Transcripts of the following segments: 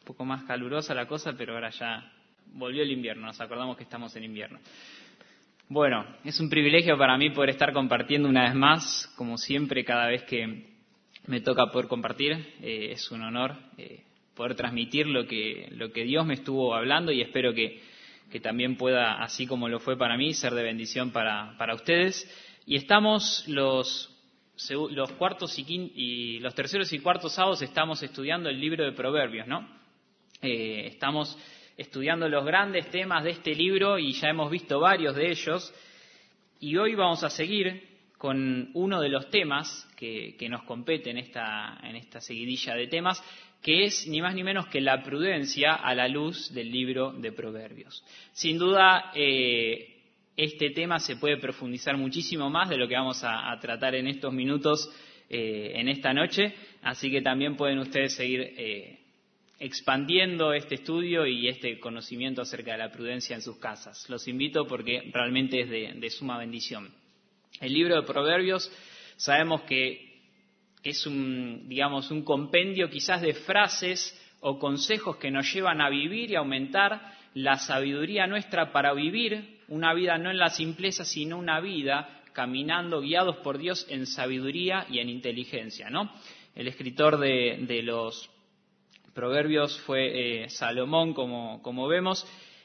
poco más calurosa la cosa, pero ahora ya volvió el invierno, nos acordamos que estamos en invierno. Bueno, es un privilegio para mí poder estar compartiendo una vez más, como siempre, cada vez que me toca poder compartir. Es un honor poder transmitir lo que Dios me estuvo hablando y espero que también pueda, así como lo fue para mí, ser de bendición para ustedes. Y estamos los terceros y cuartos sábados estamos estudiando el libro de Proverbios, ¿no? Estamos estudiando los grandes temas de este libro y ya hemos visto varios de ellos. Y hoy vamos a seguir con uno de los temas que nos compete en esta seguidilla de temas, que es ni más ni menos que la prudencia a la luz del libro de Proverbios. Sin duda, este tema se puede profundizar muchísimo más de lo que vamos a tratar en estos minutos, en esta noche, así que también pueden ustedes seguir expandiendo este estudio y este conocimiento acerca de la prudencia en sus casas. Los invito porque realmente es de suma bendición. El libro de Proverbios sabemos que es un compendio quizás de frases o consejos que nos llevan a vivir y a aumentar la sabiduría nuestra para vivir una vida no en la simpleza, sino una vida caminando guiados por Dios en sabiduría y en inteligencia, ¿no? El escritor de los Proverbios fue Salomón, como vemos,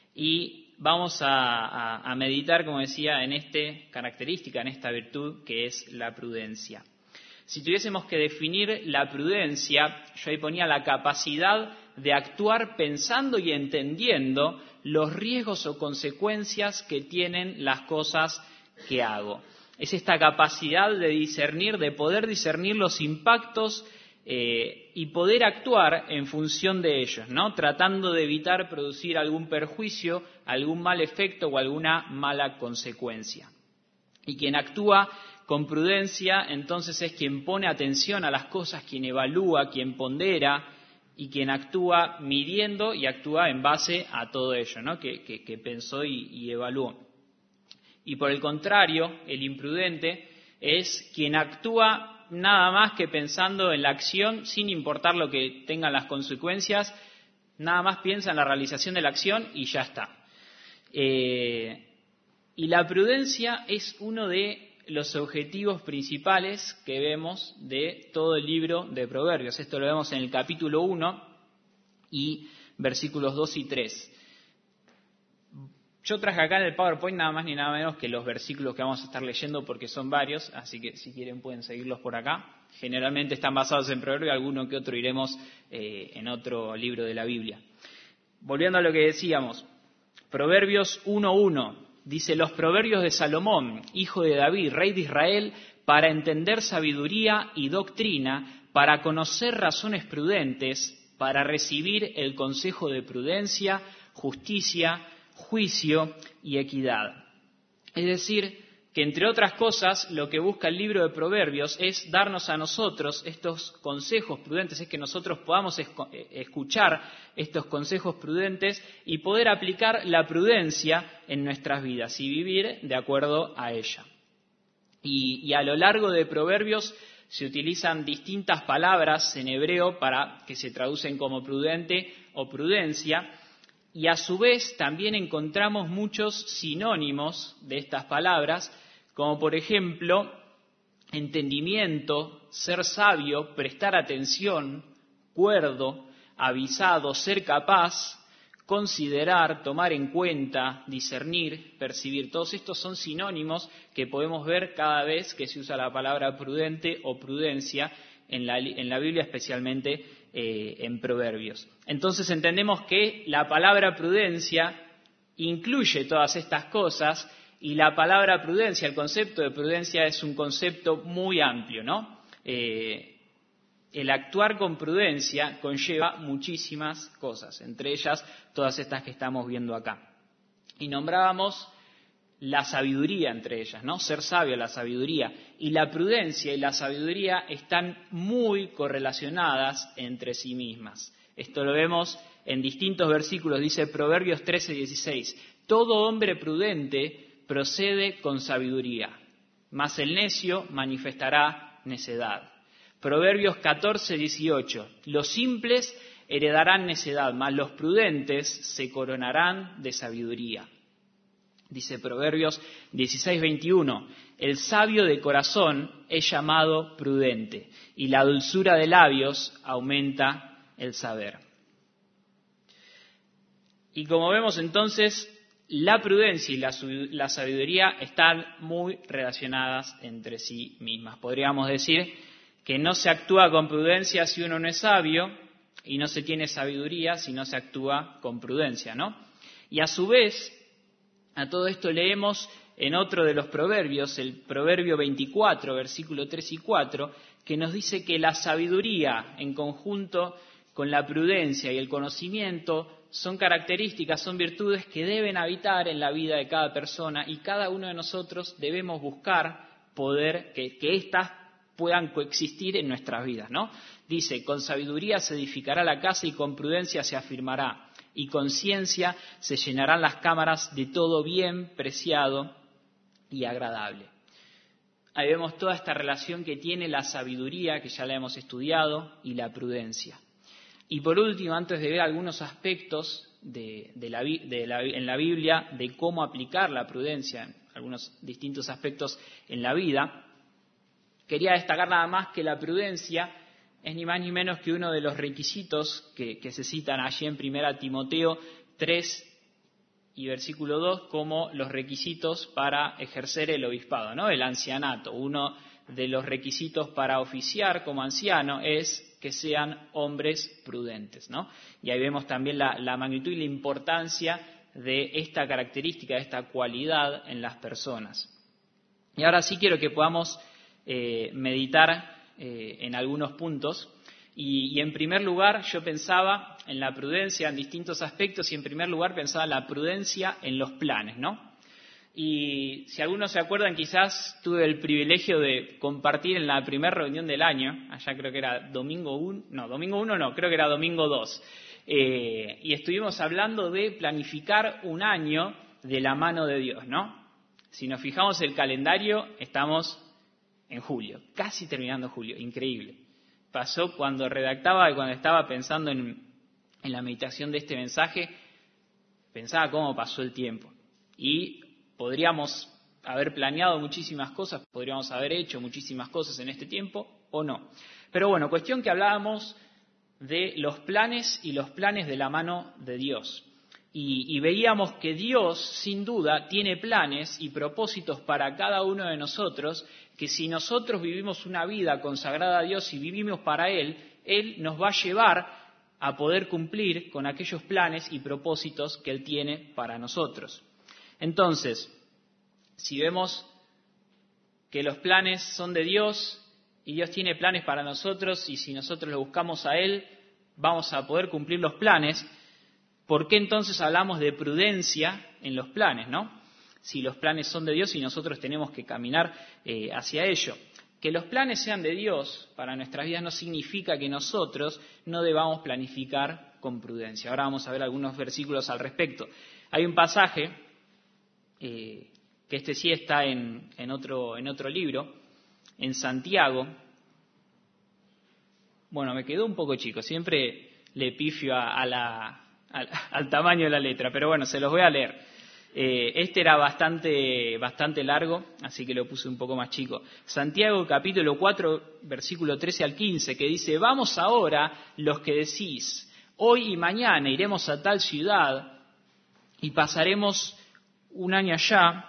y vamos a meditar, como decía, en esta característica, en esta virtud que es la prudencia. Si tuviésemos que definir la prudencia, yo ahí ponía la capacidad de actuar pensando y entendiendo los riesgos o consecuencias que tienen las cosas que hago. Es esta capacidad de discernir, de poder discernir los impactos y poder actuar en función de ellos, ¿no? Tratando de evitar producir algún perjuicio, algún mal efecto o alguna mala consecuencia. Y quien actúa con prudencia, entonces es quien pone atención a las cosas, quien evalúa, quien pondera y quien actúa midiendo y actúa en base a todo ello, ¿no? que pensó y evaluó. Y por el contrario, el imprudente es quien actúa nada más que pensando en la acción sin importar lo que tengan las consecuencias, nada más piensa en la realización de la acción y ya está. Y la prudencia es uno de los objetivos principales que vemos de todo el libro de Proverbios. Esto lo vemos en el capítulo 1 y versículos 2 y 3. Yo traje acá en el PowerPoint nada más ni nada menos que los versículos que vamos a estar leyendo porque son varios, así que si quieren pueden seguirlos por acá. Generalmente están basados en Proverbios, alguno que otro iremos en otro libro de la Biblia. Volviendo a lo que decíamos, Proverbios 1:1 dice: los proverbios de Salomón, hijo de David, rey de Israel, para entender sabiduría y doctrina, para conocer razones prudentes, para recibir el consejo de prudencia, justicia, juicio y equidad. Es decir, que entre otras cosas lo que busca el libro de Proverbios es darnos a nosotros estos consejos prudentes, es que nosotros podamos escuchar estos consejos prudentes y poder aplicar la prudencia en nuestras vidas y vivir de acuerdo a ella. Y a lo largo de Proverbios se utilizan distintas palabras en hebreo para que se traducen como prudente o prudencia. Y a su vez también encontramos muchos sinónimos de estas palabras, como por ejemplo entendimiento, ser sabio, prestar atención, cuerdo, avisado, ser capaz, considerar, tomar en cuenta, discernir, percibir. Todos estos son sinónimos que podemos ver cada vez que se usa la palabra prudente o prudencia en la Biblia, especialmente en Proverbios. Entonces entendemos que la palabra prudencia incluye todas estas cosas y la palabra prudencia, el concepto de prudencia es un concepto muy amplio, ¿no? El actuar con prudencia conlleva muchísimas cosas, entre ellas todas estas que estamos viendo acá. Y nombrábamos la sabiduría entre ellas, ¿no? Ser sabio, la sabiduría. Y la prudencia y la sabiduría están muy correlacionadas entre sí mismas. Esto lo vemos en distintos versículos, dice Proverbios 13:16. Todo hombre prudente procede con sabiduría, mas el necio manifestará necedad. Proverbios 14:18. Los simples heredarán necedad, mas los prudentes se coronarán de sabiduría. Dice Proverbios 16:21, el sabio de corazón es llamado prudente, y la dulzura de labios aumenta el saber. Y como vemos entonces, la prudencia y la sabiduría están muy relacionadas entre sí mismas. Podríamos decir que no se actúa con prudencia si uno no es sabio, y no se tiene sabiduría si no se actúa con prudencia, ¿no? Y a su vez, a todo esto leemos en otro de los proverbios, el Proverbio 24, versículo 3 y 4, que nos dice que la sabiduría en conjunto con la prudencia y el conocimiento son características, son virtudes que deben habitar en la vida de cada persona, y cada uno de nosotros debemos buscar poder que éstas puedan coexistir en nuestras vidas, ¿no? Dice, con sabiduría se edificará la casa y con prudencia se afirmará, y con ciencia se llenarán las cámaras de todo bien preciado y agradable. Ahí vemos toda esta relación que tiene la sabiduría, que ya la hemos estudiado, y la prudencia. Y por último, antes de ver algunos aspectos en la Biblia de cómo aplicar la prudencia en algunos distintos aspectos en la vida, quería destacar nada más que la prudencia es ni más ni menos que uno de los requisitos que se citan allí en 1 Timoteo 3 y versículo 2 como los requisitos para ejercer el obispado, ¿no? El ancianato. Uno de los requisitos para oficiar como anciano es que sean hombres prudentes, ¿no? Y ahí vemos también la magnitud y la importancia de esta característica, de esta cualidad en las personas. Y ahora sí quiero que podamos meditar en algunos puntos. Y en primer lugar yo pensaba en la prudencia en distintos aspectos, y en primer lugar pensaba en la prudencia en los planes, ¿no? Y si algunos se acuerdan, quizás tuve el privilegio de compartir en la primera reunión del año, allá creo que era domingo 1, creo que era domingo 2, y estuvimos hablando de planificar un año de la mano de Dios, ¿no? Si nos fijamos el calendario, estamos en julio, casi terminando julio, increíble. Pasó cuando redactaba y cuando estaba pensando en la meditación de este mensaje, pensaba cómo pasó el tiempo. Y podríamos haber planeado muchísimas cosas, podríamos haber hecho muchísimas cosas en este tiempo o no. Pero bueno, cuestión que hablábamos de los planes y los planes de la mano de Dios. Y veíamos que Dios, sin duda, tiene planes y propósitos para cada uno de nosotros, que si nosotros vivimos una vida consagrada a Dios y vivimos para Él, Él nos va a llevar a poder cumplir con aquellos planes y propósitos que Él tiene para nosotros. Entonces, si vemos que los planes son de Dios y Dios tiene planes para nosotros, y si nosotros lo buscamos a Él, vamos a poder cumplir los planes, ¿por qué entonces hablamos de prudencia en los planes, no? Si los planes son de Dios y nosotros tenemos que caminar hacia ello. Que los planes sean de Dios para nuestras vidas no significa que nosotros no debamos planificar con prudencia. Ahora vamos a ver algunos versículos al respecto. Hay un pasaje, que este sí está en otro libro, en Santiago. Bueno, me quedó un poco chico, siempre le pifio al tamaño de la letra, pero bueno, se los voy a leer. Este era bastante largo, así que lo puse un poco más chico. Santiago capítulo 4, versículo 13 al 15, que dice: vamos ahora los que decís, hoy y mañana iremos a tal ciudad y pasaremos un año allá,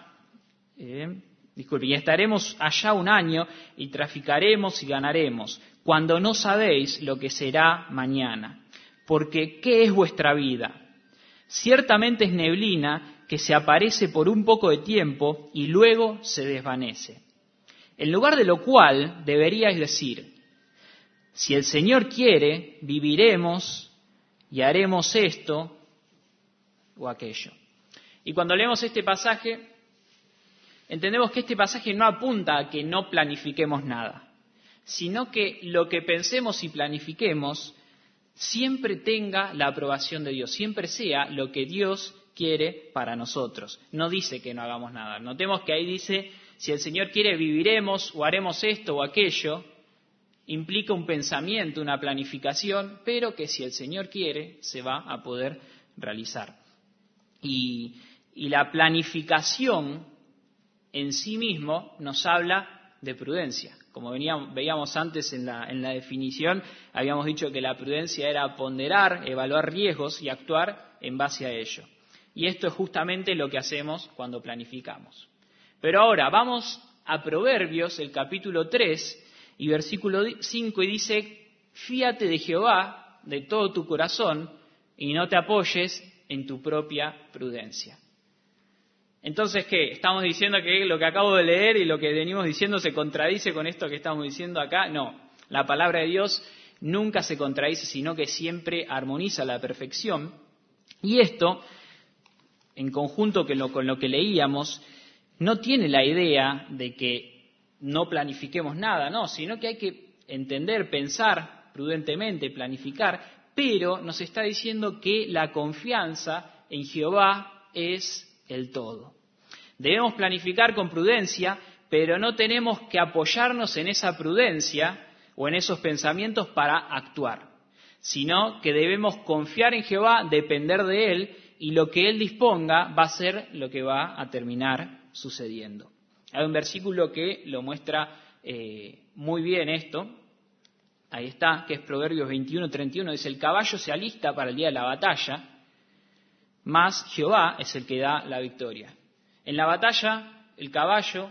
y estaremos allá un año y traficaremos y ganaremos, cuando no sabéis lo que será mañana. Porque ¿qué es vuestra vida? Ciertamente es neblina que se aparece por un poco de tiempo y luego se desvanece. En lugar de lo cual deberíais decir: si el Señor quiere, viviremos y haremos esto o aquello. Y cuando leemos este pasaje, entendemos que este pasaje no apunta a que no planifiquemos nada, sino que lo que pensemos y planifiquemos siempre tenga la aprobación de Dios, siempre sea lo que Dios quiere para nosotros. No dice que no hagamos nada. Notemos que ahí dice: si el Señor quiere, viviremos o haremos esto o aquello. implica un pensamiento, una planificación, pero que si el Señor quiere, se va a poder realizar. Y la planificación en sí mismo nos habla de prudencia. Como veíamos antes en la definición, habíamos dicho que la prudencia era ponderar, evaluar riesgos y actuar en base a ello. Y esto es justamente lo que hacemos cuando planificamos. Pero ahora vamos a Proverbios, el capítulo 3 y versículo 5, y dice: fíate de Jehová de todo tu corazón y no te apoyes en tu propia prudencia. Entonces, ¿qué? ¿Estamos diciendo que lo que acabo de leer y lo que venimos diciendo se contradice con esto que estamos diciendo acá? No, la palabra de Dios nunca se contradice, sino que siempre armoniza a la perfección. Y esto, en conjunto con lo que leíamos, no tiene la idea de que no planifiquemos nada, no, sino que hay que entender, pensar prudentemente, planificar, pero nos está diciendo que la confianza en Jehová es el todo. Debemos planificar con prudencia, pero no tenemos que apoyarnos en esa prudencia o en esos pensamientos para actuar, sino que debemos confiar en Jehová, depender de Él, y lo que Él disponga va a ser lo que va a terminar sucediendo. Hay un versículo que lo muestra muy bien esto, ahí está, que es Proverbios 21:31, dice: el caballo se alista para el día de la batalla, mas Jehová es el que da la victoria. En la batalla, el caballo,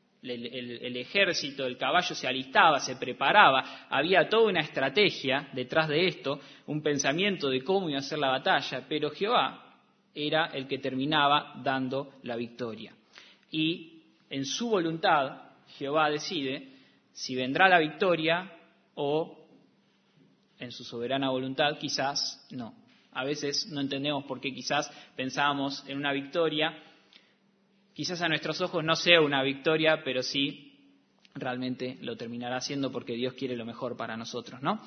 el ejército, el caballo se alistaba, se preparaba, había toda una estrategia detrás de esto, un pensamiento de cómo iba a ser la batalla, pero Jehová era el que terminaba dando la victoria. Y en su voluntad, Jehová decide si vendrá la victoria o en su soberana voluntad quizás no. A veces no entendemos por qué quizás pensábamos en una victoria. Quizás a nuestros ojos no sea una victoria, pero sí realmente lo terminará siendo porque Dios quiere lo mejor para nosotros, ¿no?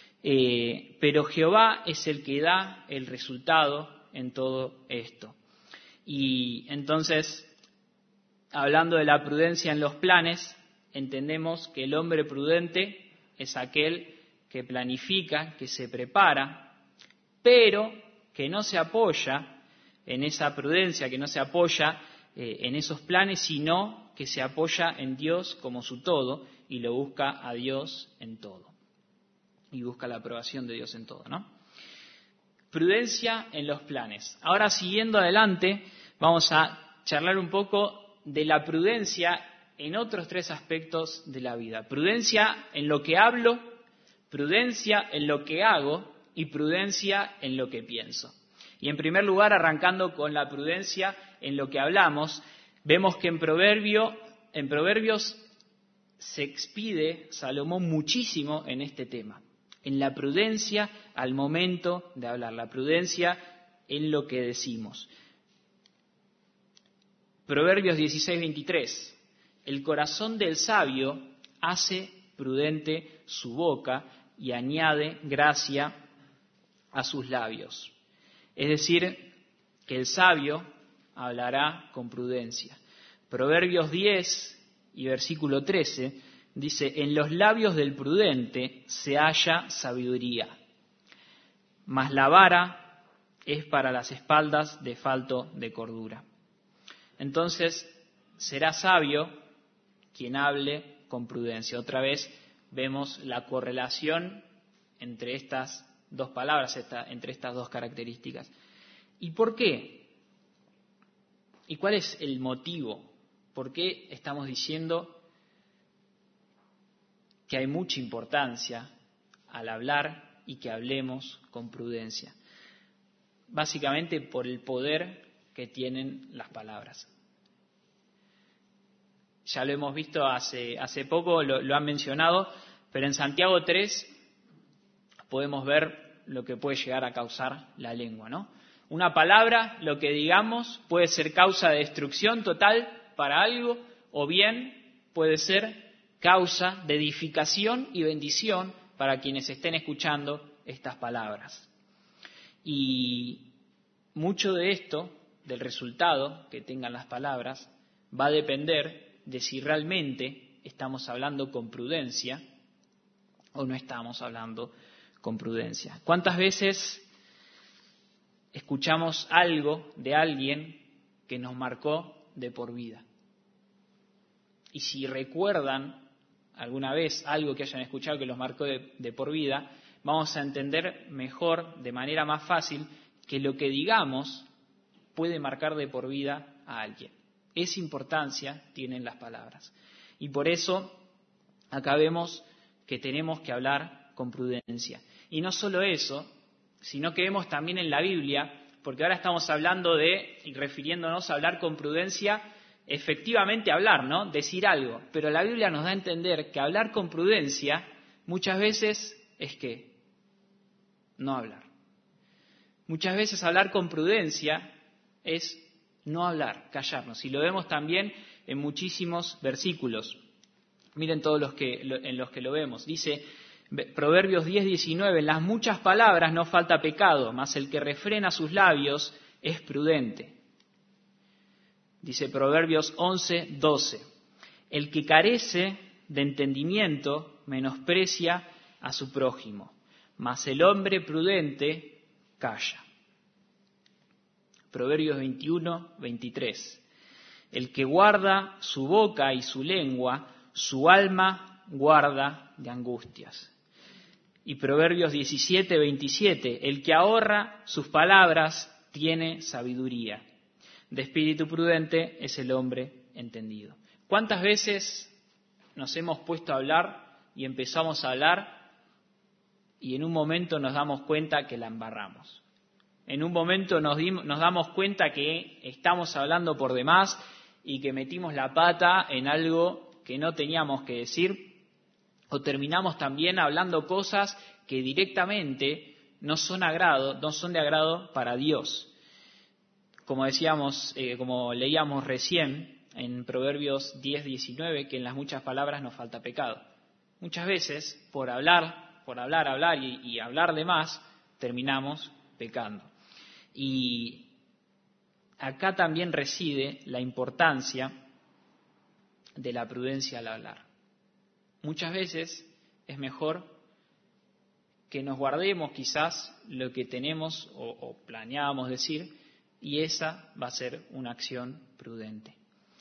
Pero Jehová es el que da el resultado en todo esto. Y entonces, hablando de la prudencia en los planes, entendemos que el hombre prudente es aquel que planifica, que se prepara, pero que no se apoya en esa prudencia, que no se apoya en esos planes, sino que se apoya en Dios como su todo y lo busca a Dios en todo. Y busca la aprobación de Dios en todo, ¿no? Prudencia en los planes. Ahora, siguiendo adelante, vamos a charlar un poco de la prudencia en otros tres aspectos de la vida. Prudencia en lo que hablo, prudencia en lo que hago y prudencia en lo que pienso. Y en primer lugar, arrancando con la prudencia en lo que hablamos, vemos que en Proverbios se expide Salomón muchísimo en este tema, en la prudencia al momento de hablar, la prudencia en lo que decimos. Proverbios 16:23, el corazón del sabio hace prudente su boca y añade gracia a sus labios. Es decir, que el sabio hablará con prudencia. Proverbios 10 y versículo 13 dice: en los labios del prudente se halla sabiduría, mas la vara es para las espaldas de falto de cordura. Entonces, será sabio quien hable con prudencia. Otra vez vemos la correlación entre estas dos palabras, entre estas dos características. ¿Y por qué? ¿Y cuál es el motivo? ¿Por qué estamos diciendo que hay mucha importancia al hablar y que hablemos con prudencia? Básicamente por el poder que tienen las palabras. Ya lo hemos visto hace poco, lo han mencionado, pero en Santiago 3 podemos ver lo que puede llegar a causar la lengua, ¿no? Una palabra, lo que digamos, puede ser causa de destrucción total para algo, o bien puede ser causa de edificación y bendición para quienes estén escuchando estas palabras. Y mucho de esto, del resultado que tengan las palabras, va a depender de si realmente estamos hablando con prudencia o no estamos hablando con prudencia? ¿Cuántas veces escuchamos algo de alguien que nos marcó de por vida? Y si recuerdan alguna vez algo que hayan escuchado que los marcó de por vida, vamos a entender mejor, de manera más fácil, que lo que digamos puede marcar de por vida a alguien. Esa importancia tienen las palabras. Y por eso acá vemos que tenemos que hablar con prudencia. Y no solo eso, sino que vemos también en la Biblia, porque ahora estamos hablando y refiriéndonos a hablar con prudencia, efectivamente hablar, ¿no? Decir algo. Pero la Biblia nos da a entender que hablar con prudencia muchas veces es que no hablar. Muchas veces hablar con prudencia es no hablar, callarnos. Y lo vemos también en muchísimos versículos. Miren todos en los que lo vemos. Dice Proverbios 10:19, en las muchas palabras no falta pecado, mas el que refrena sus labios es prudente. Dice Proverbios 11:12, el que carece de entendimiento menosprecia a su prójimo, mas el hombre prudente calla. Proverbios 21:23, el que guarda su boca y su lengua, su alma guarda de angustias. Y Proverbios 17:27, el que ahorra sus palabras tiene sabiduría. De espíritu prudente es el hombre entendido. ¿Cuántas veces nos hemos puesto a hablar y empezamos a hablar y en un momento nos damos cuenta que la embarramos? En un momento nos damos cuenta que estamos hablando por demás y que metimos la pata en algo que no teníamos que decir, o terminamos también hablando cosas que directamente no son de agrado para Dios. Como decíamos, como leíamos recién en Proverbios 10:19, que en las muchas palabras nos falta pecado. Muchas veces, por hablar y hablar de más, terminamos pecando. Y acá también reside la importancia de la prudencia al hablar. Muchas veces es mejor que nos guardemos quizás lo que tenemos o planeábamos decir, y esa va a ser una acción prudente.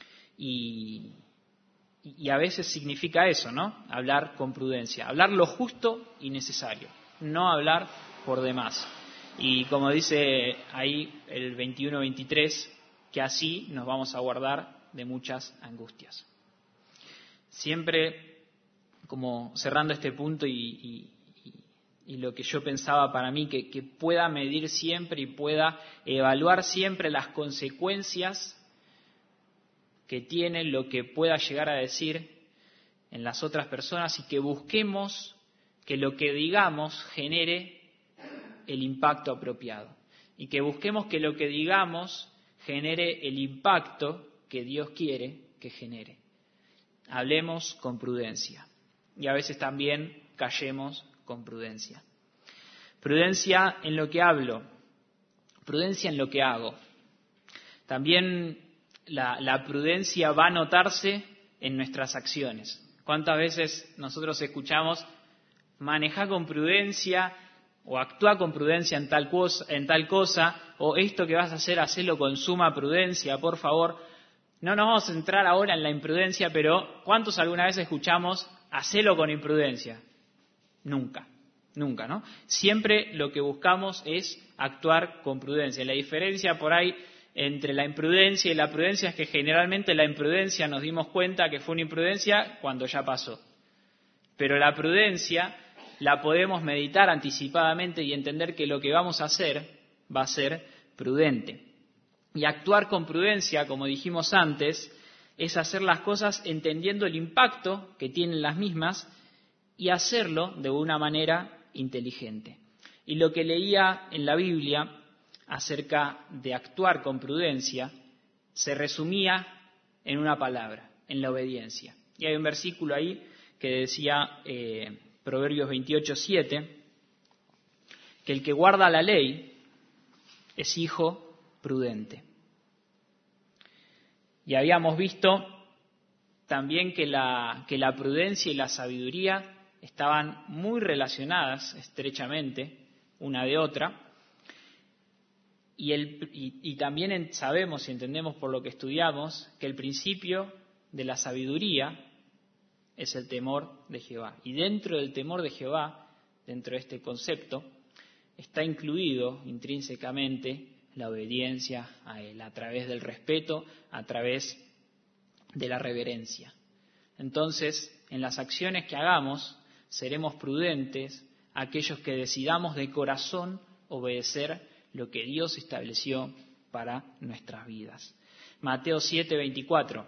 Y a veces significa eso, ¿no? Hablar con prudencia, hablar lo justo y necesario, no hablar por demás. Y como dice ahí el 21-23, que así nos vamos a guardar de muchas angustias. Siempre, como cerrando este punto y lo que yo pensaba para mí, que pueda medir siempre y pueda evaluar siempre las consecuencias que tiene lo que pueda llegar a decir en las otras personas, y que busquemos que lo que digamos genere el impacto apropiado, y que busquemos que lo que digamos genere el impacto que Dios quiere que genere. Hablemos con prudencia y a veces también callemos con prudencia. Prudencia en lo que hablo, prudencia en lo que hago. También la prudencia va a notarse en nuestras acciones. ¿Cuántas veces nosotros escuchamos maneja con prudencia o actúa con prudencia en tal cosa, o esto que vas a hacer, hacelo con suma prudencia, por favor? No nos vamos a entrar ahora en la imprudencia, pero ¿cuántos alguna vez escuchamos hacelo con imprudencia? Nunca, ¿no? Siempre lo que buscamos es actuar con prudencia. La diferencia por ahí entre la imprudencia y la prudencia es que generalmente la imprudencia nos dimos cuenta que fue una imprudencia cuando ya pasó. Pero la prudencia la podemos meditar anticipadamente y entender que lo que vamos a hacer va a ser prudente. Y actuar con prudencia, como dijimos antes, es hacer las cosas entendiendo el impacto que tienen las mismas y hacerlo de una manera inteligente. Y lo que leía en la Biblia acerca de actuar con prudencia se resumía en una palabra, en la obediencia. Y hay un versículo ahí que decía, Proverbios 28:7, que el que guarda la ley es hijo prudente. Y habíamos visto también que la prudencia y la sabiduría estaban muy relacionadas estrechamente una de otra. Y también sabemos y entendemos por lo que estudiamos que el principio de la sabiduría es el temor de Jehová. Y dentro del temor de Jehová, dentro de este concepto, está incluido intrínsecamente la obediencia a Él, a través del respeto, a través de la reverencia. Entonces, en las acciones que hagamos, seremos prudentes aquellos que decidamos de corazón obedecer lo que Dios estableció para nuestras vidas. Mateo 7:24.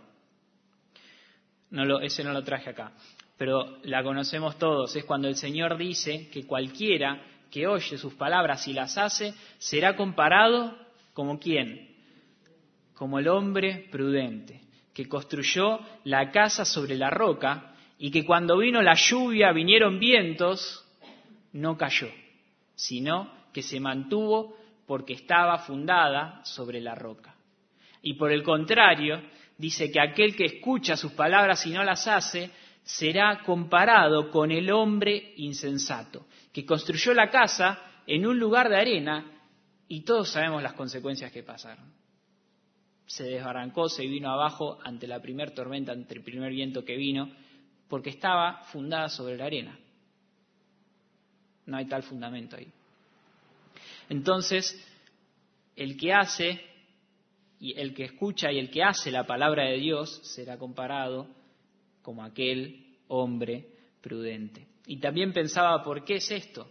Ese no lo traje acá, pero la conocemos todos. Es cuando el Señor dice que cualquiera que oye sus palabras y las hace, será comparado como ¿quién? Como el hombre prudente, que construyó la casa sobre la roca y que cuando vino la lluvia, vinieron vientos, no cayó, sino que se mantuvo porque estaba fundada sobre la roca. Y por el contrario, dice que aquel que escucha sus palabras y no las hace, será comparado con el hombre insensato, que construyó la casa en un lugar de arena y todos sabemos las consecuencias que pasaron. Se desbarrancó, se vino abajo ante la primer tormenta, ante el primer viento que vino, porque estaba fundada sobre la arena. No hay tal fundamento ahí. Entonces, el que hace, y el que escucha y el que hace la palabra de Dios será comparado como aquel hombre prudente. Y también pensaba, ¿por qué es esto?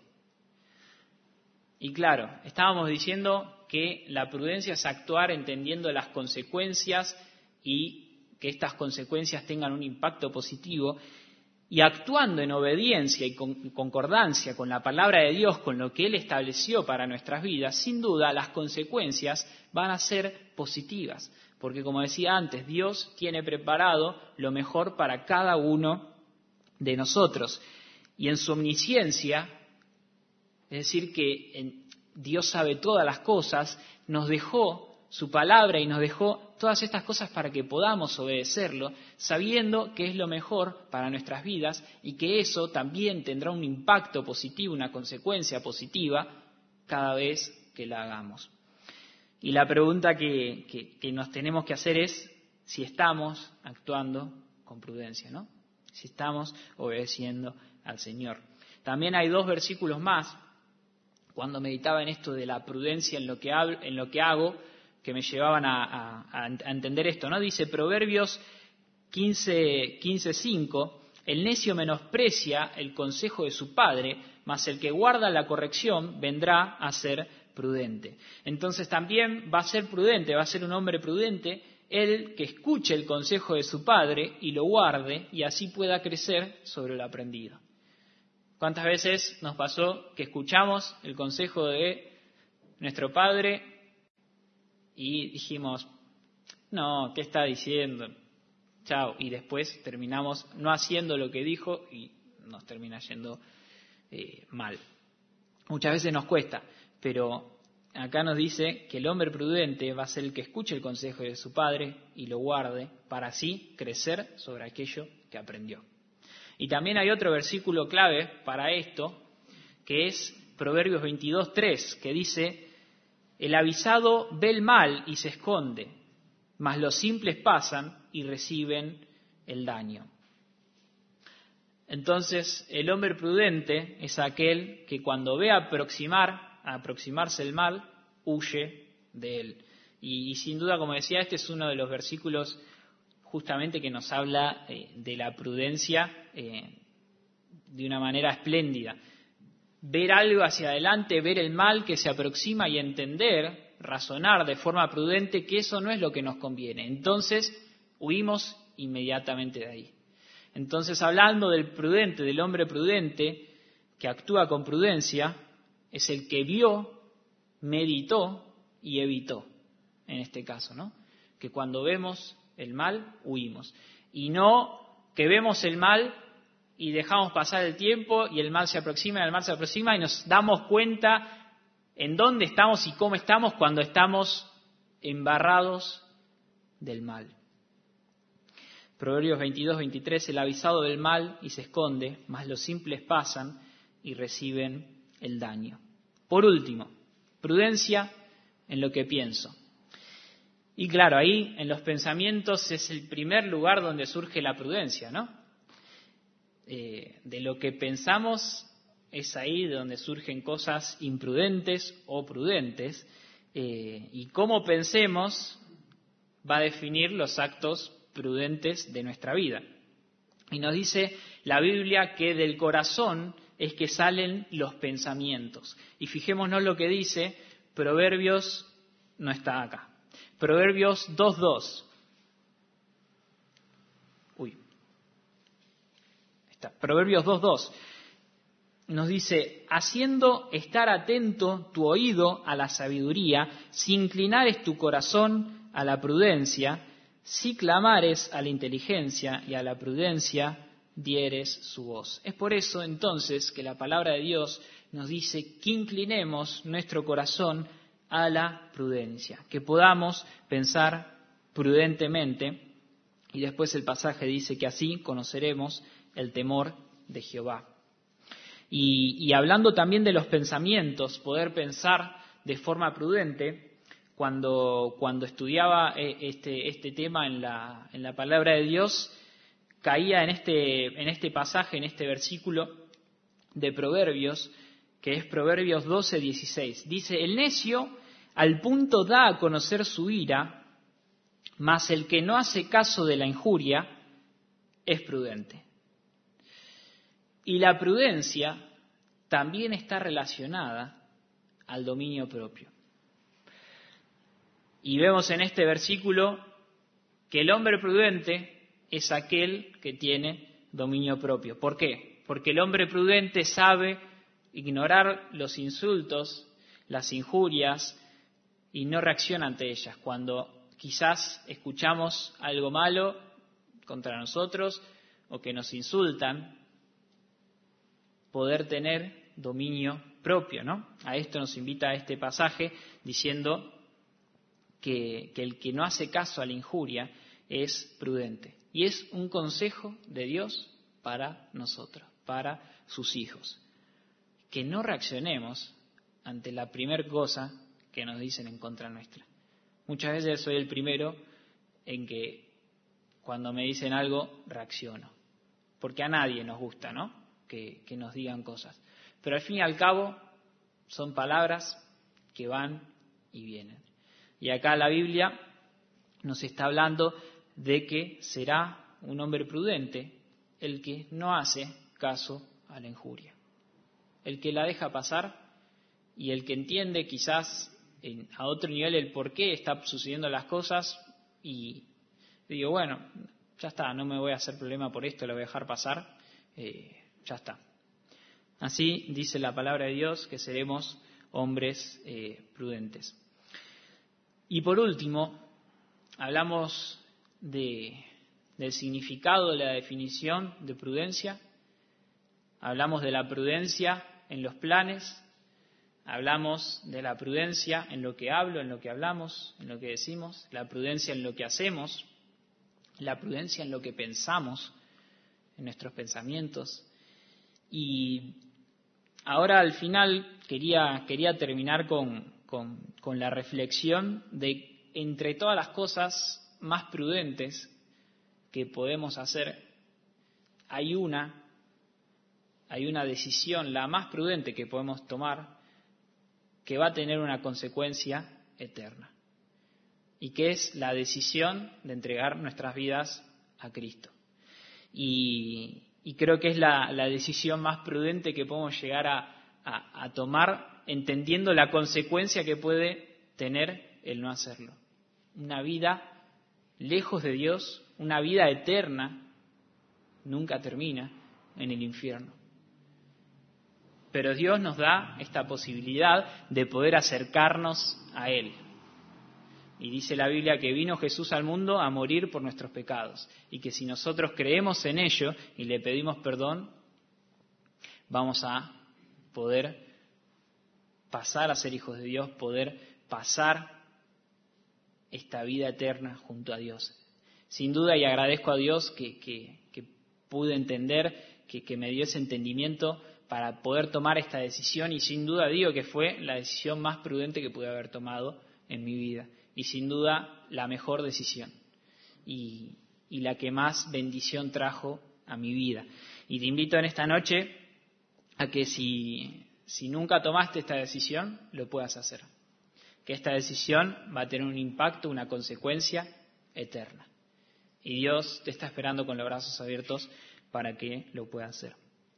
Y claro, estábamos diciendo que la prudencia es actuar entendiendo las consecuencias y que estas consecuencias tengan un impacto positivo. Y actuando en obediencia y concordancia con la palabra de Dios, con lo que Él estableció para nuestras vidas, sin duda las consecuencias van a ser positivas. Porque como decía antes, Dios tiene preparado lo mejor para cada uno de nosotros. Y en su omnisciencia, es decir, que Dios sabe todas las cosas, nos dejó su palabra y nos dejó todas estas cosas para que podamos obedecerlo, sabiendo que es lo mejor para nuestras vidas y que eso también tendrá un impacto positivo, una consecuencia positiva cada vez que la hagamos. Y la pregunta que nos tenemos que hacer es si estamos actuando con prudencia, ¿no? Si estamos obedeciendo al Señor. También hay 2 versículos más, cuando meditaba en esto de la prudencia en lo que hago, que me llevaban a entender esto, ¿no? Dice Proverbios 15:5, el necio menosprecia el consejo de su padre, mas el que guarda la corrección vendrá a ser prudente. Entonces también va a ser prudente, va a ser un hombre prudente, el que escuche el consejo de su padre y lo guarde y así pueda crecer sobre lo aprendido. ¿Cuántas veces nos pasó que escuchamos el consejo de nuestro padre y dijimos, no, ¿qué está diciendo? Chao. Y después terminamos no haciendo lo que dijo y nos termina yendo mal. Muchas veces nos cuesta, pero acá nos dice que el hombre prudente va a ser el que escuche el consejo de su padre y lo guarde para así crecer sobre aquello que aprendió. Y también hay otro versículo clave para esto, que es Proverbios 22:3, que dice, el avisado ve el mal y se esconde, mas los simples pasan y reciben el daño. Entonces, el hombre prudente es aquel que cuando ve aproximarse el mal, huye de él. Y sin duda, como decía, este es uno de los versículos justamente que nos habla de la prudencia de una manera espléndida. Ver algo hacia adelante, ver el mal que se aproxima y entender, razonar de forma prudente que eso no es lo que nos conviene. Entonces, huimos inmediatamente de ahí. Entonces, hablando del prudente, del hombre prudente, que actúa con prudencia, es el que vio, meditó y evitó, en este caso, ¿no? Que cuando vemos el mal, huimos. Y no que vemos el mal y dejamos pasar el tiempo y el mal se aproxima y nos damos cuenta en dónde estamos y cómo estamos cuando estamos embarrados del mal. Proverbios 22, 23, el avisado del mal y se esconde, mas los simples pasan y reciben el daño. Por último, prudencia en lo que pienso. Y claro, ahí en los pensamientos es el primer lugar donde surge la prudencia, ¿no? De lo que pensamos es ahí donde surgen cosas imprudentes o prudentes, y cómo pensemos va a definir los actos prudentes de nuestra vida. Y nos dice la Biblia que del corazón es que salen los pensamientos. Y fijémonos lo que dice Proverbios, no está acá, Proverbios 2.2. Proverbios 2.2 nos dice, haciendo estar atento tu oído a la sabiduría, si inclinares tu corazón a la prudencia, si clamares a la inteligencia y a la prudencia dieres su voz. Es por eso entonces que la palabra de Dios nos dice que inclinemos nuestro corazón a la prudencia, que podamos pensar prudentemente, y después el pasaje dice que así conoceremos el temor de Jehová. Y hablando también de los pensamientos, poder pensar de forma prudente, cuando estudiaba este tema en la palabra de Dios, caía en este pasaje, en este versículo de Proverbios, que es Proverbios 12:16. Dice, el necio al punto da a conocer su ira, mas el que no hace caso de la injuria es prudente. Y la prudencia también está relacionada al dominio propio. Y vemos en este versículo que el hombre prudente es aquel que tiene dominio propio. ¿Por qué? Porque el hombre prudente sabe ignorar los insultos, las injurias, y no reacciona ante ellas. Cuando quizás escuchamos algo malo contra nosotros o que nos insultan, poder tener dominio propio, ¿no? A esto nos invita este pasaje diciendo que el que no hace caso a la injuria es prudente. Y es un consejo de Dios para nosotros, para sus hijos. Que no reaccionemos ante la primera cosa que nos dicen en contra nuestra. Muchas veces soy el primero en que cuando me dicen algo reacciono. Porque a nadie nos gusta, ¿no? Que nos digan cosas. Pero al fin y al cabo son palabras que van y vienen. Y acá la Biblia nos está hablando de que será un hombre prudente el que no hace caso a la injuria. El que la deja pasar y el que entiende quizás a otro nivel el por qué están sucediendo las cosas y digo, bueno, ya está, no me voy a hacer problema por esto, lo voy a dejar pasar. Ya está. Así dice la palabra de Dios que seremos hombres prudentes. Y por último, hablamos del significado de la definición de prudencia. Hablamos de la prudencia en los planes. Hablamos de la prudencia en lo que hablo, en lo que hablamos, en lo que decimos. La prudencia en lo que hacemos. La prudencia en lo que pensamos, en nuestros pensamientos. Y ahora al final quería terminar con la reflexión de entre todas las cosas más prudentes que podemos hacer, hay una decisión, la más prudente que podemos tomar, que va a tener una consecuencia eterna. Y que es la decisión de entregar nuestras vidas a Cristo. Y creo que es la decisión más prudente que podemos llegar a tomar, entendiendo la consecuencia que puede tener el no hacerlo. Una vida lejos de Dios, una vida eterna, nunca termina en el infierno. Pero Dios nos da esta posibilidad de poder acercarnos a Él. Y dice la Biblia que vino Jesús al mundo a morir por nuestros pecados. Y que si nosotros creemos en ello y le pedimos perdón, vamos a poder pasar a ser hijos de Dios, poder pasar esta vida eterna junto a Dios. sin duda, y agradezco a Dios que pude entender, que me dio ese entendimiento para poder tomar esta decisión, y sin duda digo que fue la decisión más prudente que pude haber tomado en mi vida, y sin duda la mejor decisión, y la que más bendición trajo a mi vida. Y te invito en esta noche a que si nunca tomaste esta decisión, lo puedas hacer. Que esta decisión va a tener un impacto, una consecuencia eterna. Y Dios te está esperando con los brazos abiertos para que lo puedas hacer.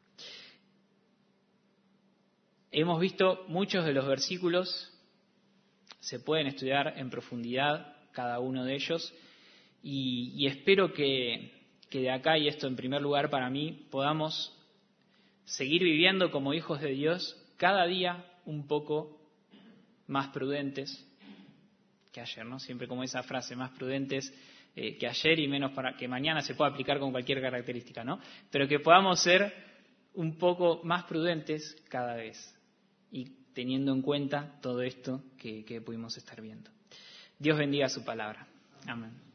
Hemos visto muchos de los versículos, se pueden estudiar en profundidad cada uno de ellos, y espero que de acá, y esto en primer lugar para mí, podamos seguir viviendo como hijos de Dios cada día un poco más prudentes que ayer, ¿no? Siempre como esa frase, más prudentes que ayer y menos para que mañana se pueda aplicar con cualquier característica, ¿no? Pero que podamos ser un poco más prudentes cada vez y teniendo en cuenta todo esto que pudimos estar viendo. Dios bendiga su palabra. Amén.